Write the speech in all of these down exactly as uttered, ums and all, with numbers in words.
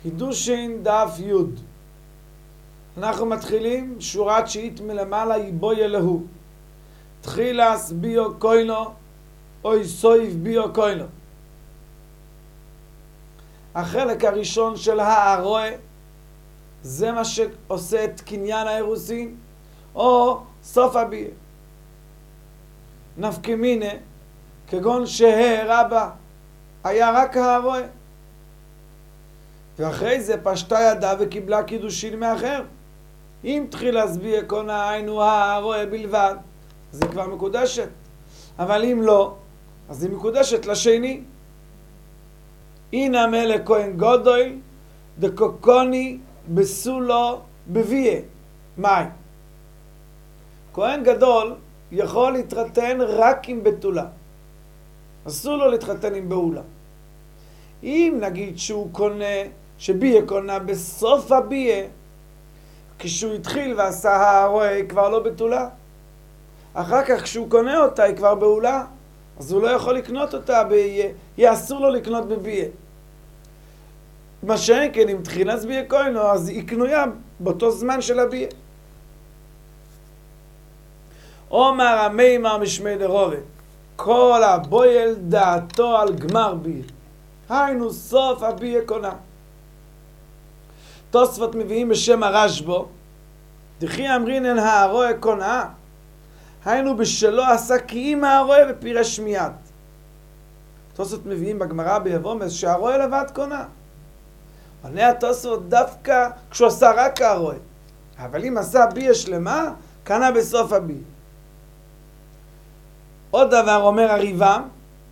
קידושין דף י'. אנחנו מתחילים שורה תשיעית מלמעלה, יבוי אלוהו. תחילס ביו קוינו, אוי סויף ביו קוינו. החלק הראשון של הארוה, זה מה שעושה את קניין האירוסין, או סוף הביה. נפקא מינה, כגון שהרבה, היה רק הארוה. ואחרי זה פשטה ידה וקיבלה קידושין מאחר. אם תחיל להסביר קונה היינו הארוה בלבד, אז היא כבר מקודשת. אבל אם לא, אז היא מקודשת לשני. הנה מלך כהן גדול, דקוקוני בסולו בביה. מאי? כהן גדול יכול להתחתן רק עם בתולה. אסור לו להתחתן עם בעולה. אם נגיד שהוא קונה, שביה קונה בסוף הביה, כשהוא התחיל ועשה הארוה היא כבר לא בתולה. אחר כך כשהוא קונה אותה היא כבר בעולה, אז הוא לא יכול לקנות אותה, ביה, יהיה אסור לו לקנות בביה. מה שאין כן, אם תחילס ביה קוינו, אז היא קנויה באותו זמן של הביה. אומר המימר משמי דרובה, כל הבויל דעתו על גמר ביה. היינו סוף הביה קונה. תוספות מביאים בשם הרשב"א, דכי אמרינן הארוה קונה, היינו בשלו עשה כי אם הארוה ופירש מיד. תוספות מביאים בגמרא ביבומס שהארוה לבד קונה. עונה התוספות דווקא כשהוא עשה רק הארוה. אבל אם עשה ביה שלמה, קנה בסוף הביה. עוד דבר אומר הריב"ם,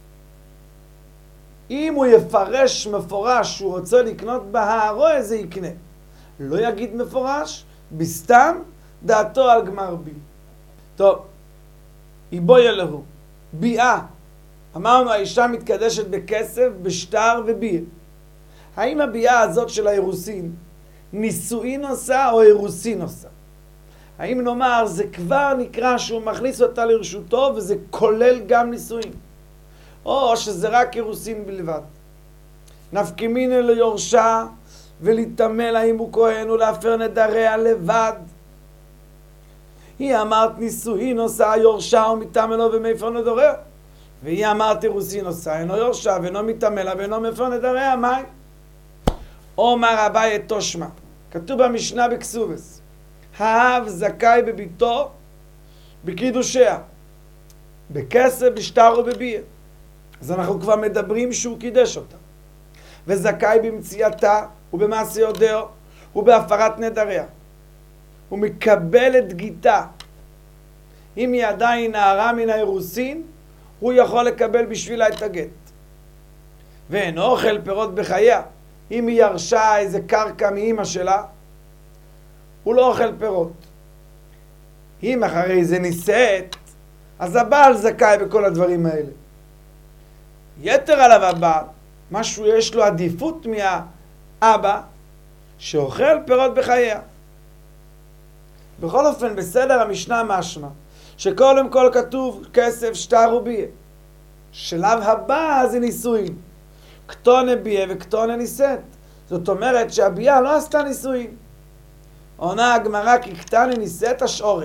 אם הוא יפרש מפורש שהוא רוצה לקנות בהארוה, זה יקנה. לא יגיד מפורש, בסתם דעתו על גמר בי. טוב, יבוי אלוהו. ביאה. אמרנו, האישה מתקדשת בכסף, בשטר וביה. האם הביאה הזאת של האירוסין נישואין עושה או אירוסין עושה? האם נאמר, זה כבר נקרא שהוא מכניס אותה לרשותו וזה כולל גם נישואין? או שזה רק אירוסין בלבד. נפקא מינה ליורשה ולהתאמה לה אם הוא כהן ולהפר נדריה לבד. היא אמרת נישואין עושה יורשה ומתאמה לו ומפר נדריה. והיא אמרת אירוסין עושה אינו יורשה ואינו מתאמה לה ואינו מפר נדריה. מה? אומר אביי תושמע. כתוב במשנה בכסובס. האב זכאי בביתו בקידושיה. בכסף, בשטר ובביה. אז אנחנו כבר מדברים שהוא קידש אותה. וזכאי במציאתה ובמעשה יודעו ובהפרת נדריה. הוא מקבל את גיתה. אם היא עדיין נערה מן האירוסין, הוא יכול לקבל בשבילה את הגט. ואין אוכל פירות בחייה. אם היא ירשה איזה קרקע מאמא שלה, הוא לא אוכל פירות. אם אחרי זה נישאת, אז הבעל זכאי בכל הדברים האלה. יתר עליו הבעל, משהו יש לו עדיפות מהאבא, שאוכל פירות בחייה. בכל אופן, בסדר המשנה משמע, שקודם כל כתוב כסף, שטר וביה. שלב הבא זה נישואין. קטונה ביה וקטונה נישאת. זאת אומרת שהביה לא עשתה נישואין. עונה הגמרא כי קטנה נישאת השעורה.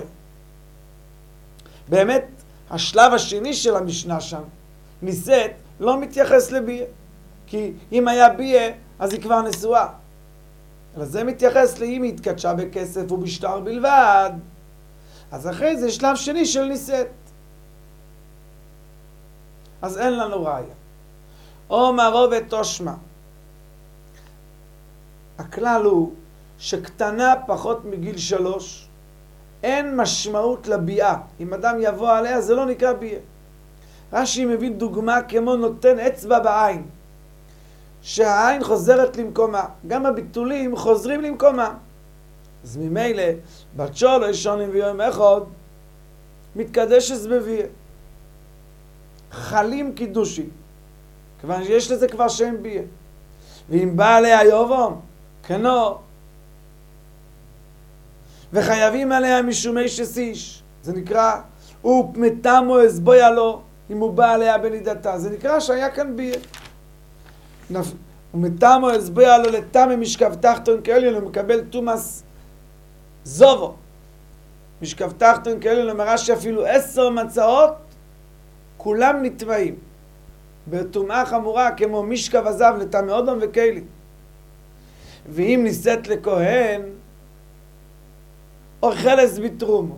באמת, השלב השני של המשנה שם, נישאת, לא מתייחס לביה. כי אם היה ביה, אז היא כבר נשואה. אבל זה מתייחס לאם היא התקדשה בכסף ובשטר בלבד. אז אחרי זה שלב שני של נישאת. אז אין לנו ראיה. אומר רובד תושמע. הכלל הוא שקטנה פחות מגיל שלוש, אין משמעות לביאה. אם אדם יבוא עליה, זה לא נקרא ביאה. רש"י מביא דוגמה כמו נותן אצבע בעין, שהעין חוזרת למקומה. גם הביטולים חוזרים למקומה. אז ממילא, בת שלוש שנים ויום אחד, מתקדשת בביאה. חלים קידושין. כיוון שיש לזה כבר שם ביאה. ואם בא עליה יובום, כנו, וחייבים עליה משומי שסיש, זה נקרא, ופמתמו אסבויה לו, אם הוא בא עליה בנידתה, זה נקרא שהיה כאן ביה. ומתאמו הסביר לו לטעמי משכב תחתון כעליון, הוא מקבל תומאס זובו. משכב תחתון כעליון אומר שאפילו עשר מצעות, כולם נטמעים. בטומאה חמורה כמו משכב הזב לטעמי אודום וכלי. ואם נישאת לכהן, אוכלס בתרומו.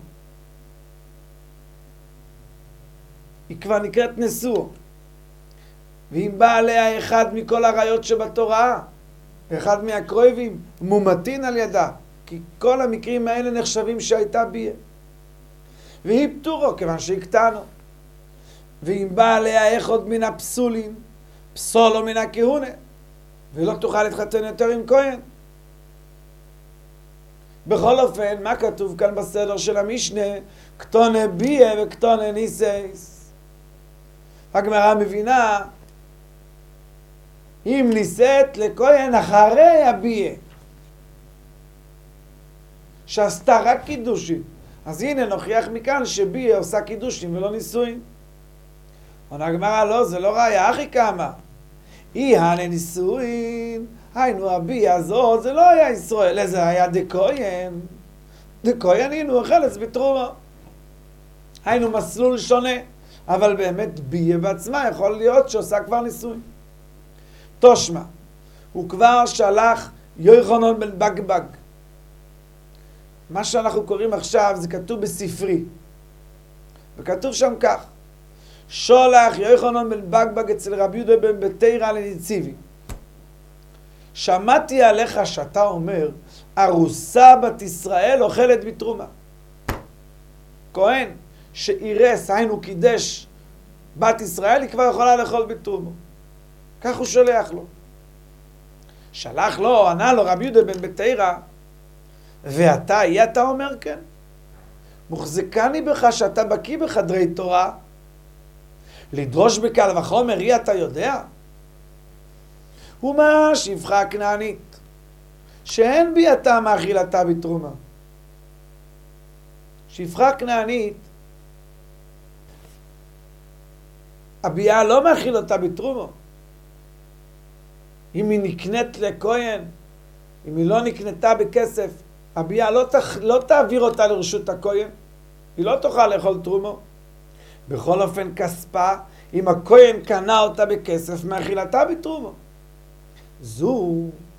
היא כבר נקראת נשוא. ואם בא עליה אחד מכל הראיות שבתורה, אחד מהקרויבים, מומתין על ידה. כי כל המקרים האלה נחשבים שהייתה ביה. והיא פטורו, כיוון שהיא קטנו. ואם בא עליה אחד מן הפסולים, פסולו מן הכהונה, ולא תוכל להתחתן יותר עם כהן. בכל אופן, מה כתוב כאן בסדר של המשנה? קטונה ביה וקטונה ניסייס. הגמרא מבינה, אם נישאת לכהן אחרי הביה, שעשתה רק קידושים, אז הנה נוכיח מכאן שביה עושה קידושים ולא נישואין. עונה הגמרא, לא, זה לא ראיה, אחי כמה. אי הנה נישואין, היינו הביה הזאת, זה לא היה ישראל, זה היה דכהן. דכהן היינו אוכלס בתרומה. היינו מסלול שונה, אבל באמת ביה בעצמה יכול להיות שעושה כבר נישואין. תושמע, הוא כבר שלח יוחנן בן בגבג. מה שאנחנו קוראים עכשיו זה כתוב בספרי. וכתוב שם כך, שולח יוחנן בן בגבג אצל רבי יהודה בן בתירא לנציבי. שמעתי עליך שאתה אומר, ארוסה בת ישראל אוכלת בתרומה. כהן שאירס, היינו קידש בת ישראל, היא כבר יכולה לאכול בתרומה. כך הוא שולח לו. שלח לו, ענה לו רבי יהודה בן בתירא, ואתה, אי אתה אומר כן? מוחזקני בך שאתה בקיא בחדרי תורה, לדרוש בקל וחומר, אי אתה יודע? ומה שפחה הכנענית, שאין ביאתה מאכילתה בתרומה. שפחה כנענית, הביאה לא מאכיל אותה בתרומה. אם היא נקנית לכהן, אם היא לא נקנתה בכסף, הביאה לא, תח... לא תעביר אותה לרשות הכהן, היא לא תוכל לאכול תרומו. בכל אופן כספה, אם הכהן קנה אותה בכסף, מאכילתה בתרומו. זו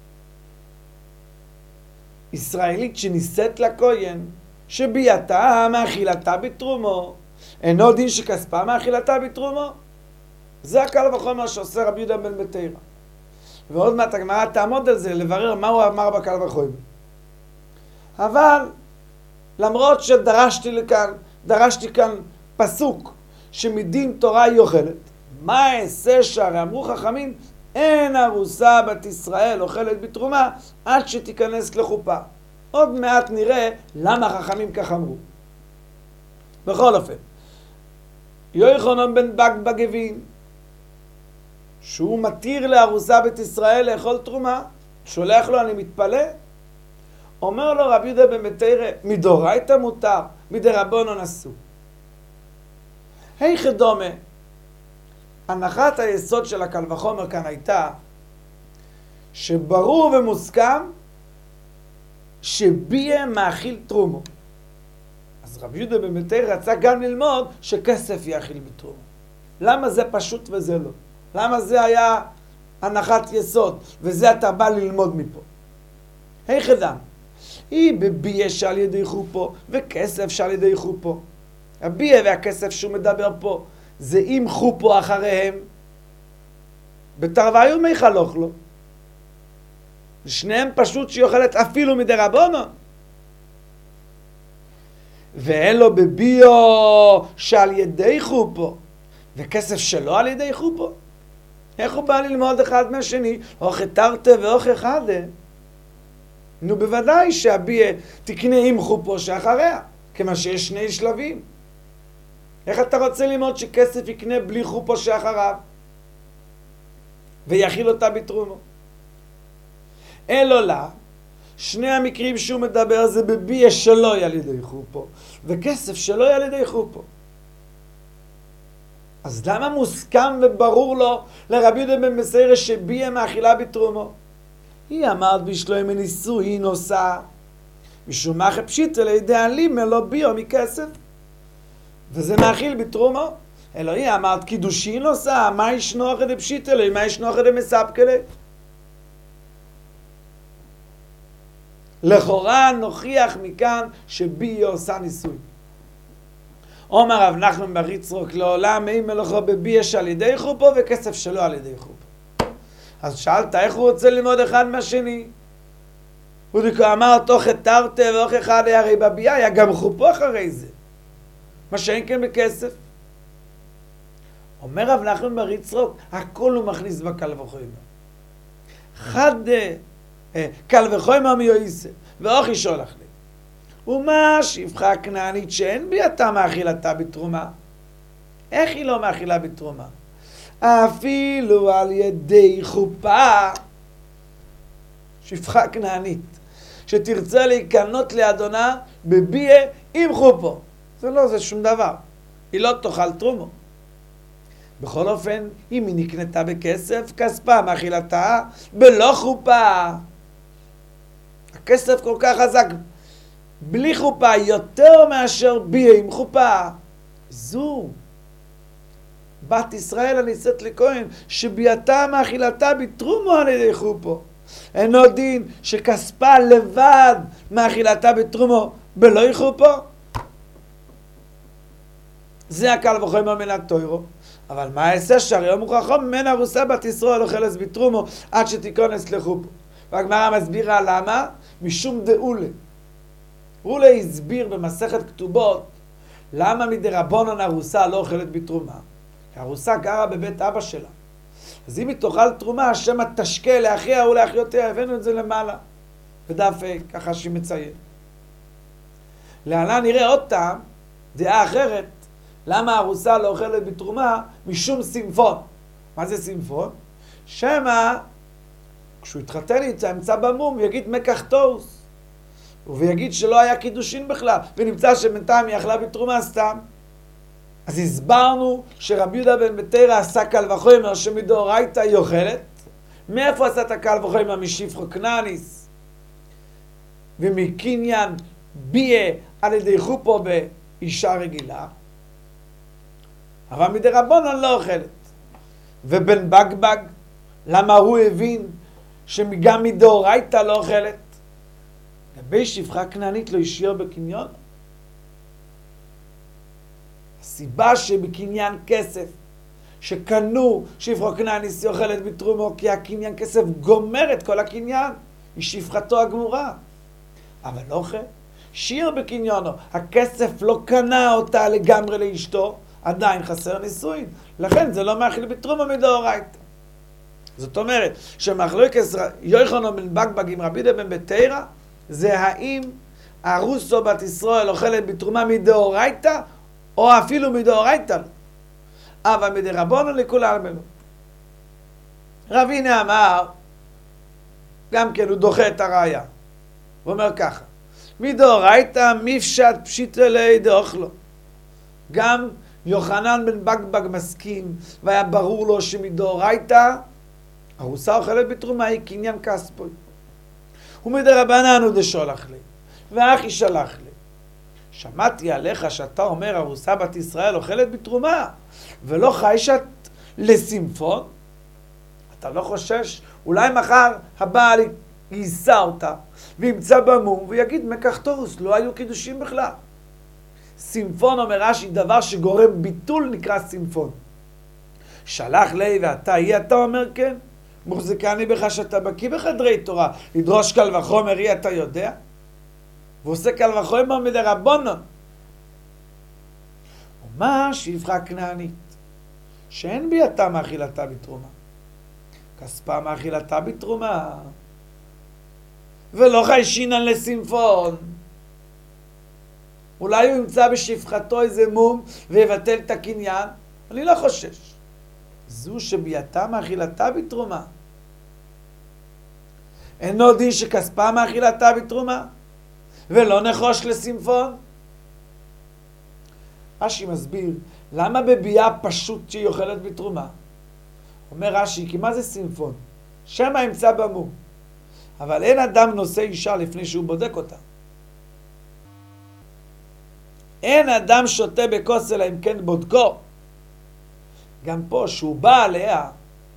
ישראלית שנישאת לכהן, שביאתה מאכילתה בתרומו, אינו דין שכספה מאכילתה בתרומו. זה הקל וחומר שעושה רבי יהודה בן בתירא. ועוד מעט הגמרא תעמוד על זה, לברר מה הוא אמר בקל וחומר. אבל למרות שדרשתי לכאן, דרשתי כאן פסוק שמדין תורה היא אוכלת, מה אעשה שהרי אמרו חכמים, אין ארוסה בת ישראל אוכלת בתרומה עד שתיכנס לחופה. עוד מעט נראה למה חכמים כך אמרו. בכל אופן, יוחנן בן בגבג הבין שהוא מתיר לארוסה בת ישראל לאכול תרומה, שולח לו, אני מתפלא. אומר לו רבי יהודה בן בתירא, מדאורייתא מותר, מדרבנן אסור. היכא דומה, הנחת היסוד של הקל וחומר כאן הייתה שברור ומוסכם שביה מאכיל תרומו. אז רבי יהודה בן בתירא רצה גם ללמוד שכסף יאכיל בתרומו. למה זה פשוט וזה לא? למה זה היה הנחת יסוד וזה אתה בא ללמוד מפה? היכא דמי, היא בביה שעל ידי חופו וכסף שעל ידי חופו. הביה והכסף שהוא מדבר פה זה עם חופו אחריהם, בתרוויו מי חלוך לו. שניהם פשוט שהיא אוכלת אפילו מדרבנן. ואין לו בביו שעל ידי חופו וכסף שלו על ידי חופו. איך הוא בא ללמוד אחד מהשני? אוכל תרתי ואוכל חדה. נו בוודאי שהביה תקנה עם חופו שאחריה, כמה שיש שני שלבים. איך אתה רוצה ללמוד שכסף יקנה בלי חופו שאחריו ויאכיל אותה בתרומו? אלו לה, שני המקרים שהוא מדבר זה בביה שלו על ידי חופו וכסף שלו על ידי חופו. אז למה מוסכם וברור לו לרבי יהודה בן מסיירא שביאה מאכילה בתרומו? היא אמרת בשלום נישואין עושה, משום מה פשיטא לידי אלימא לא ביאה מכסף, וזה מאכיל בתרומו. אלוהי אמרת קידושין עושה, מה ישנו אחרי פשיטא לי, מה ישנו אחרי מספקא לי? לכאורה נוכיח מכאן שביאה עושה נישואין. אומר רב נחמן בר יצחק לעולם אין מלאכו בביאה שעל ידי חופו וכסף שלו על ידי חופו. אז שאלת איך הוא רוצה ללמוד אחד מהשני? הוא אמר תוך התרתי ואוך אחד היה הרי בביאה היה גם חופו אחרי זה, מה שאין כן בכסף. אומר רב נחמן בר יצחק הכל הוא מכניס בקל וחומר. חד קל וחומר מיועסה ואוכי שולח לי. ומה שפחה כנענית שאין ביאתה מאכילתה בתרומה? איך היא לא מאכילה בתרומה? אפילו על ידי חופה. שפחה כנענית שתרצה להיכנות לאדונה בביאה עם חופו, זה לא זה שום דבר, היא לא תאכל תרומו. בכל אופן, אם היא נקנתה בכסף, כספה מאכילתה בלא חופה. הכסף כל כך חזק, בלי חופה, יותר מאשר ביאה עם חופה. זו בת ישראל הנישאת לכהן שביאתה מאכילתה בתרומו על ידי חופו. אינו דין שכספה לבד מאכילתה בתרומו בלא חופו. זה הקל וחומר מן התוירו. אבל מה יעשה שהרי מוכרחו ממנה ארוסה בת ישראל אוכלת בתרומו עד שתיכנס לחופו. והגמרא מסבירה למה? משום דאולה. אולה הסביר במסכת כתובות למה מדרבנן ארוסה לא אוכלת בתרומה. ארוסה גרה בבית אבא שלה. אז אם היא תאכל תרומה, השם תשקה לאחיה או לאחיותיה, הבאנו את זה למעלה. בדף ככה שהיא מציין. להלן נראה עוד טעם, דעה אחרת, למה ארוסה לא אוכלת בתרומה? משום סימפון. מה זה סימפון? שמה, כשהוא התחתן איתה, ימצא במום, יגיד מקח תוס. ויגיד שלא היה קידושין בכלל, ונמצא שבינתיים היא אכלה בתרומה סתם. אז הסברנו שרבי יהודה בן בתרא עשה קל וחומר שמדאורייתא היא אוכלת. מאיפה עשה את הקל וחומר? משפחו כנעניס ומקניין ביאה על ידי חופו באישה רגילה. אבל מדרבנן לא אוכלת. ובן בגבג, למה הוא הבין שגם מדאורייתא לא אוכלת? לגבי שפחה כנענית לא השאיר בקניון. הסיבה שבקניין כסף שקנו שפחה כנענית היא אוכלת בתרומו, כי הקניין כסף גומר את כל הקניין, היא שפחתו הגמורה. אבל לא אוכל, שיר בקניונו, הכסף לא קנה אותה לגמרי לאשתו, עדיין חסר נישואין, לכן זה לא מאכיל בתרומה מדאורייתא. זאת אומרת שמחלוקת יוחנן בן בגבג עם רבי יהודה בן בתרא, זה האם ארוסו בת ישראל אוכלת בתרומה מדאורייתא או אפילו מדאורייתא. אבל מדרבנן לכולי עלמא. רב הנה אמר, גם כן הוא דוחה את הראיה. הוא אומר ככה, מדאורייתא מפשט פשיטא ליה דאוכלו. גם יוחנן בן בגבג מסכים, והיה ברור לו שמדאורייתא ארוסה אוכלת בתרומה היא קניין כספוי. ומדרבנן הוא דשולח לי, ואחי שלח לי. שמעתי עליך שאתה אומר ארוסה בת ישראל אוכלת בתרומה, ולא חיישת לסימפון? אתה לא חושש? אולי מחר הבעל יישא אותה, וימצא במום, ויגיד מקח תוס, לא היו קידושים בכלל. סימפון אומר רש"י, דבר שגורם ביטול נקרא סימפון. שלח לי ואתה היא, אתה אומר כן. מוחזקני בך שאתה בקיא בחדרי תורה, לדרוש קל וחומר היא אתה יודע? ועושה קל וחומר מדרבנן. ומה שפחה כנענית, שאין ביאתה מאכילתה בתרומה. כספה מאכילתה בתרומה. ולא חיישינן לסימפון. אולי הוא ימצא בשפחתו איזה מום ויבטל את הקניין? אני לא חושש. זו שביאתה מאכילתה בתרומה. אינו דין שכספה מאכילתה בתרומה, ולא נחוש לסימפון. רש"י מסביר, למה בביאה פשוט שהיא אוכלת בתרומה? אומר רש"י, כי מה זה סימפון? שם האמצע במום. אבל אין אדם נושא אישה לפני שהוא בודק אותה. אין אדם שותה בכוס אלא אם כן בודקו. גם פה, שהוא בא עליה,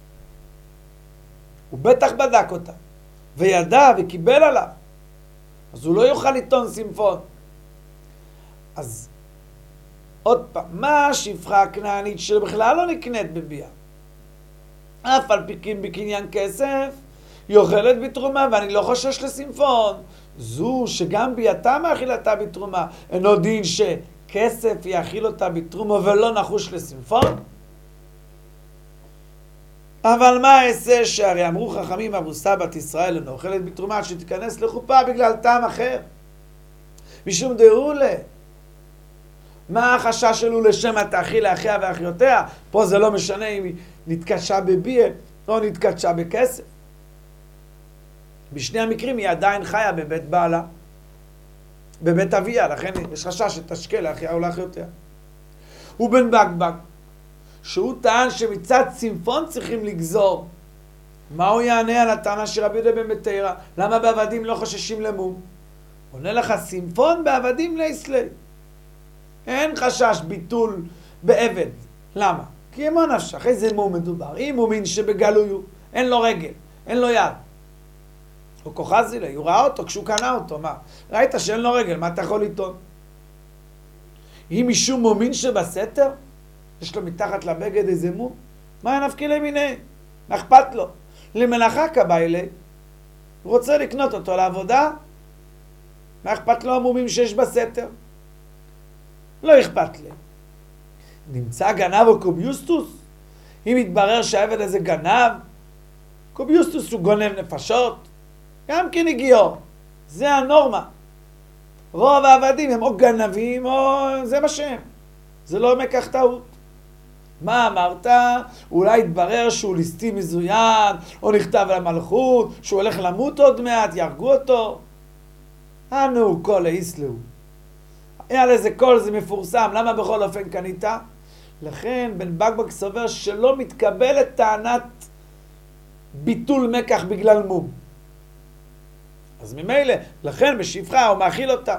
הוא בטח בדק אותה, וידע וקיבל עליו. אז הוא לא יוכל לטעון סימפון. אז עוד פעם, מה השפחה הכנענית שבכלל לא נקנית בביאה? אף על פי כן בקניין כסף, היא אוכלת בתרומה, ואני לא חושש לסימפון. זו שגם ביאתה מאכילתה בתרומה, אינו דין שכסף יאכיל אותה בתרומה ולא נחוש לסימפון? אבל מה אעשה שהרי אמרו חכמים ארוסה בת ישראל אינה אוכלת בתרומה שתיכנס לחופה בגלל טעם אחר? משום דאולה. מה החשש שלו לשם תאכיל לאחיה ואחיותיה? פה זה לא משנה אם היא נתקשה בביאה או נתקשה בכסף. בשני המקרים היא עדיין חיה בבית בעלה, בבית אביה, לכן יש חשש שתשקה לאחיה או לאחיותיה. ובן בקבק, שהוא טען שמצד סימפון צריכים לגזור. מה הוא יענה על הטענה של רבי יהודה בן בתרא? למה בעבדים לא חוששים למום? עונה לך, סימפון בעבדים ליסלי. אין חשש ביטול בעבד. למה? כי אמו נפשך, איזה מום מדובר? אם הוא מין שבגלוי הוא, אין לו רגל, אין לו יד. הוא כוחזי לי, הוא ראה אותו כשהוא קנה אותו, מה? ראית שאין לו רגל, מה אתה יכול לטעון? אם משום מומין שבסתר, יש לו מתחת לבגד איזה מום, מה נפקי למיני? מה אכפת לו? למלאכה קבע אלי, הוא רוצה לקנות אותו לעבודה, מה אכפת לו המומים שיש בסתר? לא אכפת לי. נמצא גנב או קוביוסטוס? אם יתברר שהעבד הזה גנב, קוביוסטוס הוא גונב נפשות, גם כן הגיעו. זה הנורמה. רוב העבדים הם או גנבים או זה מה שהם. זה לא מקח טעות. מה אמרת? אולי יתברר שהוא ליסטי מזוין, או נכתב על המלכות, שהוא הולך למות עוד מעט, ירגו אותו. אנו כל היסלו. היה לזה כל זה מפורסם, למה בכל אופן קנית? לכן בן בקבק סובר שלא מתקבלת טענת ביטול מקח בגלל מום. אז ממילא, לכן בשפחה הוא מאכיל אותה.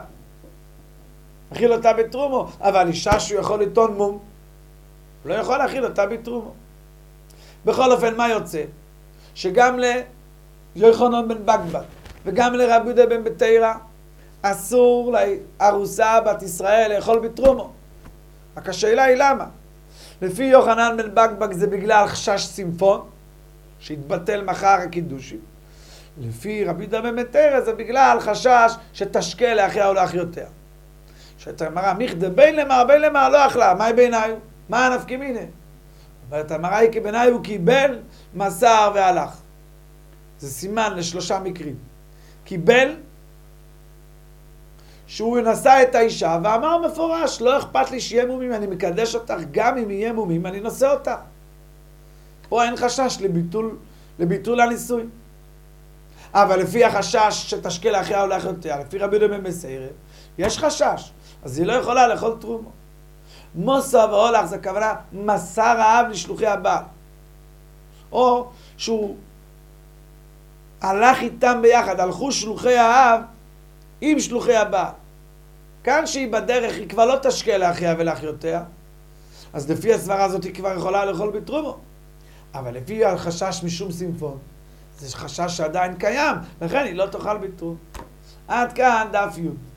מאכיל אותה בתרומו, אבל אישה שהוא יכול לטעון מום, הוא לא יכול להאכיל אותה בתרומו. בכל אופן, מה יוצא? שגם ליוחנן בן בקבק וגם לרבי יהודה בן בתרא אסור לארוסה בת ישראל לאכול בתרומו. רק השאלה היא למה? לפי יוחנן בן בקבק זה בגלל חשש סימפון, שהתבטל מחר הקידושי. לפי רבי יהודה בן בתרא זה בגלל חשש שתשקה לאחיה או לאחיותיה. שאתה אמרה, מיכדה בין למר, בין למר לא אכלה, מה היא בעיניי? מה הנפקי מיני? אומרת, המראה היא כי בעיניי הוא קיבל, מסר והלך. זה סימן לשלושה מקרים. קיבל, שהוא נשא את האישה ואמר מפורש, לא אכפת לי שיהיה מומים, אני מקדש אותך, גם אם יהיה מומים, אני נושא אותה. פה אין חשש לביטול, לביטול הניסוי. אבל לפי החשש שתשקה לאחיה או לאחיותיה, לפי רבי יהודה בן בתרא, יש חשש, אז היא לא יכולה לאכול תרומו. מוסר והולך זה הכוונה מסר האב לשלוחי הבעל. או שהוא הלך איתם ביחד, הלכו שלוחי האב עם שלוחי הבעל. כאן שהיא בדרך היא כבר לא תשקה לאחיה ולאחיותיה, אז לפי הסברה הזאת היא כבר יכולה לאכול בתרומו. אבל לפי החשש משום סימפון, זה חשש שעדיין קיים, לכן היא לא תאכל בתרומו. עד כאן דף י'.